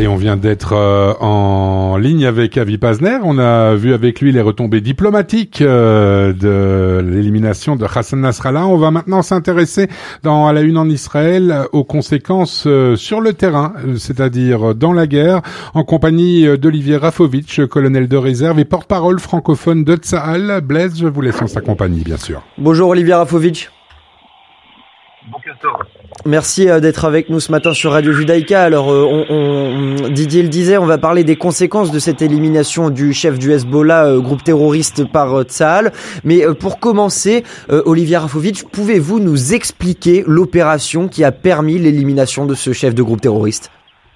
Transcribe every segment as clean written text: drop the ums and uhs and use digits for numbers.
Et on vient d'être en ligne avec Avi Pazner. On a vu avec lui les retombées diplomatiques de l'élimination de Hassan Nasrallah. On va maintenant s'intéresser à la une en Israël aux conséquences sur le terrain, c'est-à-dire dans la guerre, en compagnie d'Olivier Rafovitch, colonel de réserve et porte-parole francophone de Tsahal. Blaise, je vous laisse en sa compagnie, bien sûr. Bonjour Olivier Rafovitch. Bonjour. Merci d'être avec nous ce matin sur Radio Judaïka. Alors, Didier le disait, on va parler des conséquences de cette élimination du chef du Hezbollah, groupe terroriste par Tsahal. Mais pour commencer, Olivier Rafovitch, pouvez-vous nous expliquer l'opération qui a permis l'élimination de ce chef de groupe terroriste ?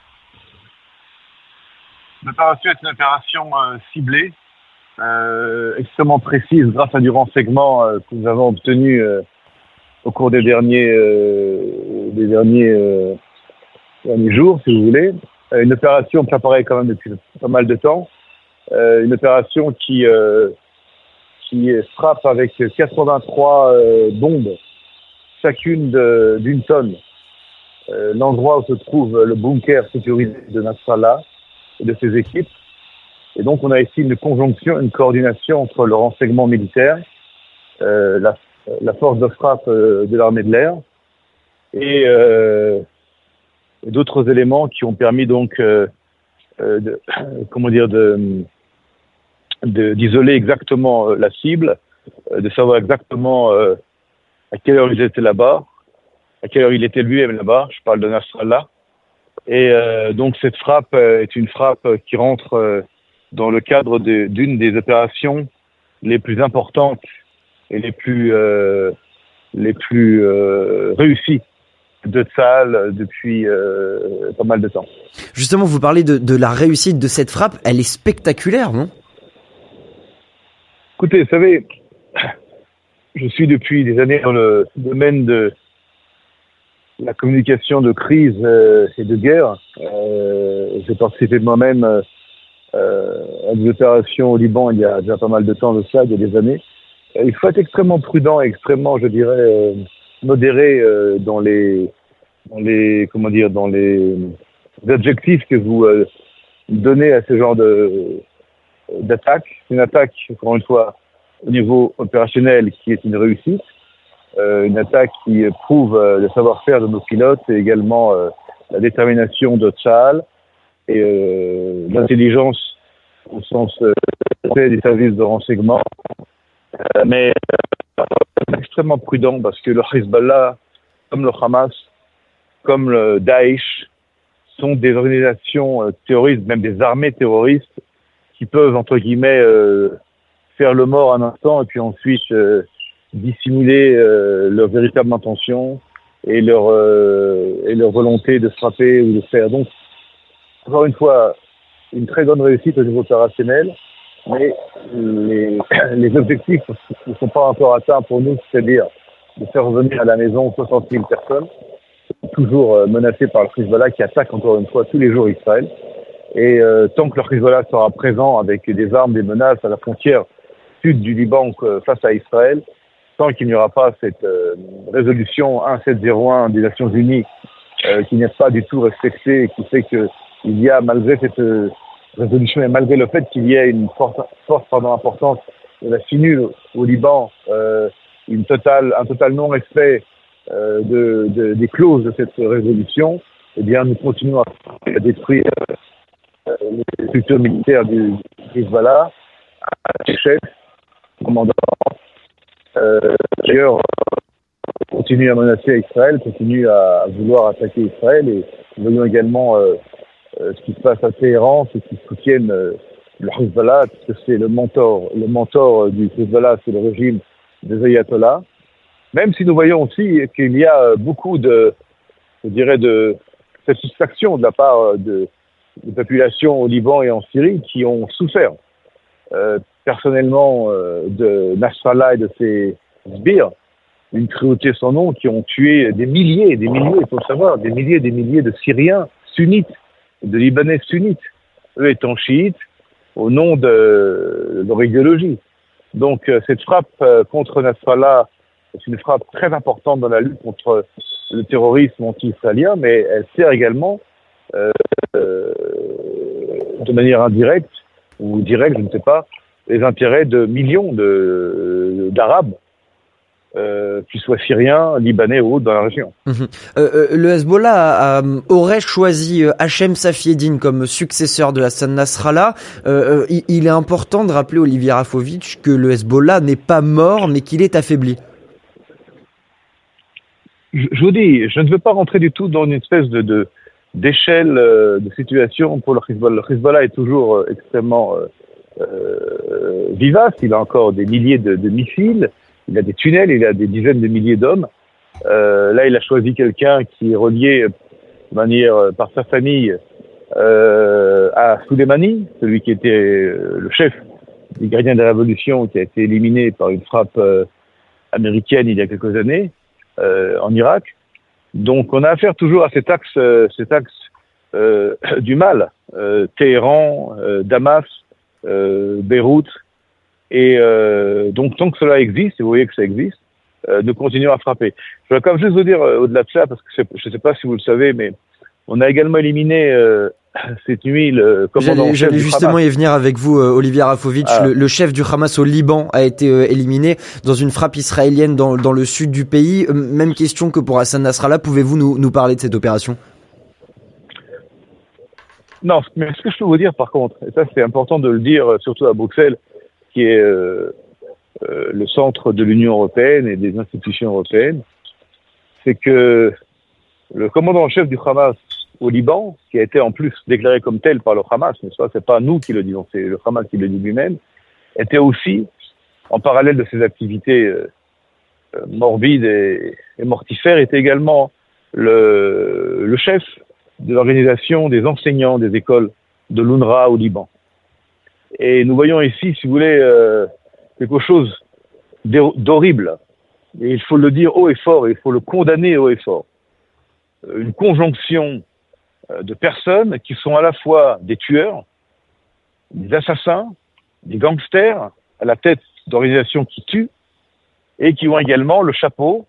L'opération est une opération ciblée, extrêmement précise grâce à du renseignement que nous avons obtenu au cours des derniers jours, si vous voulez. Une opération préparée quand même depuis pas mal de temps. Une opération qui frappe avec 83 bombes, chacune d'une tonne, l'endroit où se trouve le bunker sécurisé de Nasrallah et de ses équipes. Et donc on a ici une conjonction, une coordination entre le renseignement militaire, la force de frappe de l'armée de l'air et d'autres éléments qui ont permis donc d'isoler exactement la cible, de savoir exactement à quelle heure ils étaient là-bas, à quelle heure il était lui-même là-bas. Je parle de Nasrallah. Et donc cette frappe est une frappe qui rentre dans le cadre d'une des opérations les plus importantes et les plus réussies de Tsahal depuis pas mal de temps. Justement, vous parlez de la réussite de cette frappe, elle est spectaculaire, non ? Écoutez, vous savez, je suis depuis des années dans le domaine de la communication de crise et de guerre. J'ai participé moi-même à des opérations au Liban il y a déjà pas mal de temps de ça, il y a des années. Il faut être extrêmement prudent et extrêmement, je dirais, modéré dans les objectifs que vous donnez à ce genre d'attaque. C'est une attaque, encore une fois, au niveau opérationnel qui est une réussite. Une attaque qui prouve le savoir-faire de nos pilotes et également la détermination de Tsahal et l'intelligence au sens des services de renseignement. Mais extrêmement prudent parce que le Hezbollah, comme le Hamas, comme le Daesh, sont des organisations terroristes, même des armées terroristes, qui peuvent, entre guillemets, faire le mort un instant et puis ensuite dissimuler leur véritable intention et leur volonté de frapper ou de faire. Donc, encore une fois, une très bonne réussite au niveau opérationnel, mais les objectifs ne sont pas encore atteints pour nous, c'est-à-dire de faire revenir à la maison 60 000 personnes, toujours menacées par le Hezbollah qui attaque encore une fois tous les jours Israël. Et tant que le Hezbollah sera présent avec des armes, des menaces à la frontière sud du Liban face à Israël, tant qu'il n'y aura pas cette résolution 1701 des Nations Unies qui n'est pas du tout respectée et qui fait qu'il y a, malgré cette résolution et malgré le fait qu'il y ait une force importante de la FINU au Liban, un total non-respect des clauses de cette résolution, eh bien nous continuons à détruire les structures militaires du Hezbollah, à chef, commandant, d'ailleurs, continue à menacer Israël, continue à vouloir attaquer Israël, et nous voyons également ce qui se passe à Téhéran, ceux qui soutiennent le Hezbollah, parce que c'est le mentor du Hezbollah, c'est le régime des ayatollahs. Même si nous voyons aussi qu'il y a beaucoup de satisfaction de la part des populations au Liban et en Syrie qui ont souffert personnellement de Nasrallah et de ses sbires, une cruauté sans nom, qui ont tué des milliers, il faut le savoir, des milliers de Syriens sunnites, de Libanais sunnites, eux étant chiites, au nom de leur idéologie. Donc cette frappe contre Nasrallah est une frappe très importante dans la lutte contre le terrorisme anti-israélien, mais elle sert également de manière indirecte ou directe, je ne sais pas, les intérêts de millions d'Arabes, qu'ils soient syriens, libanais ou autres dans la région. Le Hezbollah aurait choisi Hachem Safieddine comme successeur de Hassan Nasrallah. Il est important de rappeler, Olivier Rafovitch, que le Hezbollah n'est pas mort, mais qu'il est affaibli. Je vous dis, je ne veux pas rentrer du tout dans une espèce d'échelle de situation pour le Hezbollah. Le Hezbollah est toujours extrêmement vivace. Il a encore des milliers de missiles. Il a des tunnels, il a des dizaines de milliers d'hommes. Là, il a choisi quelqu'un qui est relié de manière par sa famille à Soleimani, celui qui était le chef des gardiens de la révolution, qui a été éliminé par une frappe américaine il y a quelques années en Irak. Donc, on a affaire toujours à cet axe du mal, Téhéran, Damas, Beyrouth. Et donc, tant que cela existe, et vous voyez que ça existe, nous continuons à frapper. Je voudrais quand même juste vous dire, au-delà de ça, parce que je ne sais pas si vous le savez, mais on a également éliminé cette nuit le commandant chef J'allais du justement Hamas. y venir avec vous, Olivier Rafovitch. Le chef du Hamas au Liban a été éliminé dans une frappe israélienne dans le sud du pays. Même question que pour Hassan Nasrallah. Pouvez-vous nous parler de cette opération ? Non, mais ce que je peux vous dire par contre, et ça c'est important de le dire, surtout à Bruxelles, qui est le centre de l'Union européenne et des institutions européennes, c'est que le commandant en chef du Hamas au Liban, qui a été en plus déclaré comme tel par le Hamas, mais ça c'est pas nous qui le disons, c'est le Hamas qui le dit lui-même, était aussi, en parallèle de ses activités morbides et mortifères, était également le chef de l'organisation des enseignants des écoles de l'UNRWA au Liban. Et nous voyons ici, si vous voulez, quelque chose d'horrible. Et il faut le dire haut et fort, et il faut le condamner haut et fort. Une conjonction de personnes qui sont à la fois des tueurs, des assassins, des gangsters, à la tête d'organisations qui tuent, et qui ont également le chapeau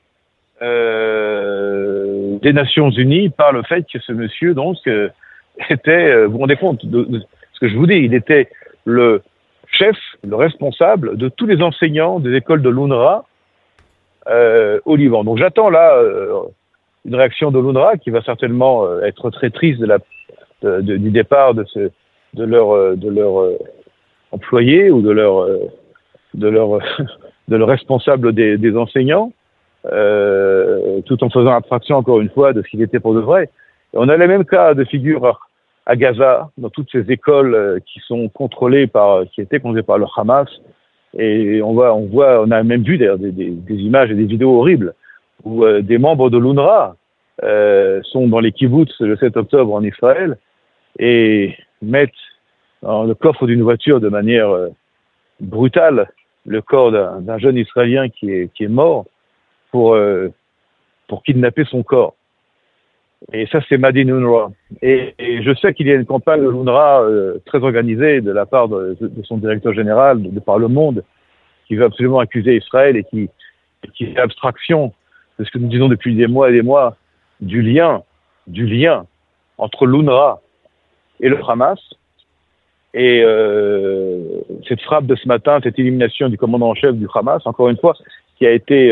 des Nations Unies par le fait que ce monsieur, donc, était, vous vous rendez compte de ce que je vous dis, il était le chef, le responsable de tous les enseignants des écoles de l'UNRWA au Liban. Donc j'attends là une réaction de l'UNRWA qui va certainement être très triste du départ de leur employé ou de leur responsable des enseignants, tout en faisant abstraction encore une fois de ce qu'il était pour de vrai. Et on a les mêmes cas de figure à Gaza, dans toutes ces écoles qui sont qui étaient contrôlées par le Hamas. Et on a même vu d'ailleurs des images et des vidéos horribles où des membres de l'UNRWA sont dans les kibboutz le 7 octobre en Israël et mettent dans le coffre d'une voiture de manière brutale le corps d'un jeune Israélien qui est mort pour kidnapper son corps. Et ça, c'est Made in UNRWA. Et je sais qu'il y a une campagne de l'UNRWA très organisée de la part de son directeur général, de par le monde, qui veut absolument accuser Israël et qui fait abstraction de ce que nous disons depuis des mois et des mois, du lien entre l'UNRWA et le Hamas. Et cette frappe de ce matin, cette élimination du commandant en chef du Hamas, encore une fois, qui a été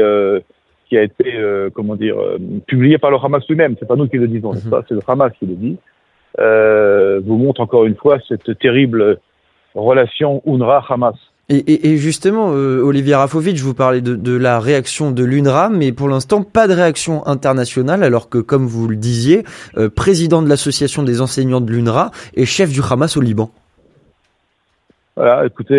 publié par le Hamas lui-même. C'est pas nous qui le disons, n'est-ce pas ? C'est le Hamas qui le dit. Vous montre encore une fois cette terrible relation UNRWA-Hamas. Et justement, Olivier Rafovitch, vous parlez de la réaction de l'UNRWA, mais pour l'instant, pas de réaction internationale, alors que, comme vous le disiez, président de l'association des enseignants de l'UNRWA et chef du Hamas au Liban. Voilà, écoutez,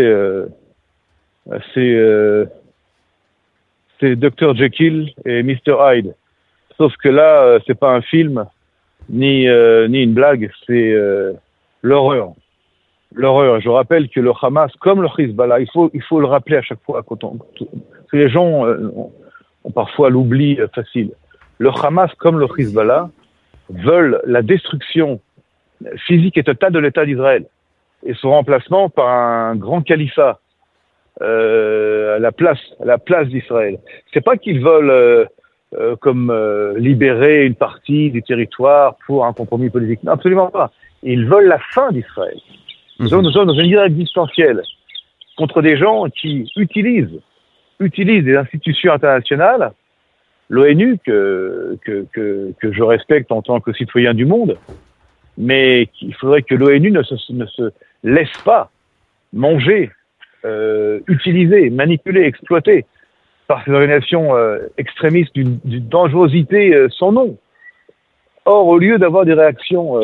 c'est Dr Jekyll et Mr Hyde. Sauf que là, c'est pas un film, ni une blague, c'est l'horreur. L'horreur. Je rappelle que le Hamas, comme le Hezbollah, il faut le rappeler à chaque fois que les gens ont parfois l'oubli facile. Le Hamas, comme le Hezbollah, veulent la destruction physique et totale de l'État d'Israël et son remplacement par un grand califat à la place d'Israël. C'est pas qu'ils veulent comme libérer une partie du territoire pour un compromis politique. Non, absolument pas. Ils veulent la fin d'Israël. Nous sommes dans une guerre existentielle contre des gens qui utilisent des institutions internationales, l'ONU que je respecte en tant que citoyen du monde, mais il faudrait que l'ONU ne se laisse pas manger, utiliser, manipuler, exploiter par ces organisations extrémistes d'une dangerosité sans nom. Or, au lieu d'avoir des réactions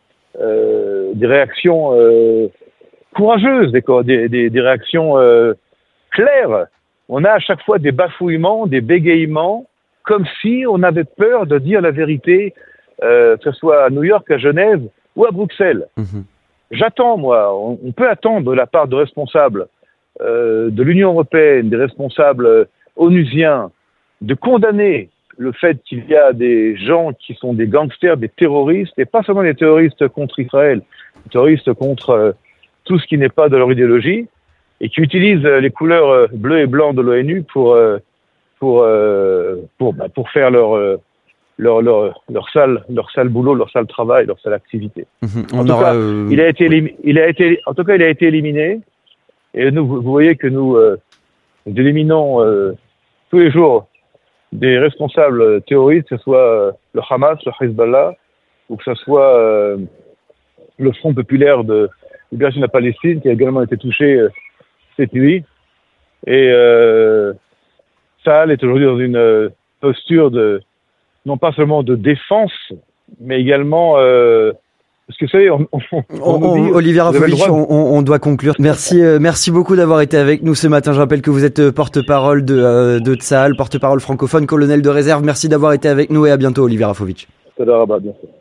courageuses, des réactions claires, on a à chaque fois des bafouillements, des bégayements, comme si on avait peur de dire la vérité, que ce soit à New York, à Genève ou à Bruxelles. J'attends, moi, on peut attendre de la part de responsables de l'Union européenne, des responsables onusiens, de condamner le fait qu'il y a des gens qui sont des gangsters, des terroristes, et pas seulement des terroristes contre Israël, des terroristes contre tout ce qui n'est pas de leur idéologie, et qui utilisent les couleurs bleues et blancs de l'ONU pour faire leur sale boulot, leur sale travail, leur sale activité. Il a été éliminé, et nous, vous voyez que nous éliminons tous les jours des responsables terroristes, que ce soit le Hamas, le Hezbollah, ou que ce soit le Front populaire de libération de la Palestine, qui a également été touché cette nuit. Et Tsahal est aujourd'hui dans une posture non pas seulement de défense, mais également parce que vous savez, Olivier Rafovitch, on doit conclure. Merci beaucoup d'avoir été avec nous ce matin. Je rappelle que vous êtes porte-parole de Tsahal, porte-parole francophone, colonel de réserve. Merci d'avoir été avec nous et à bientôt, Olivier Rafovitch. Bien sûr.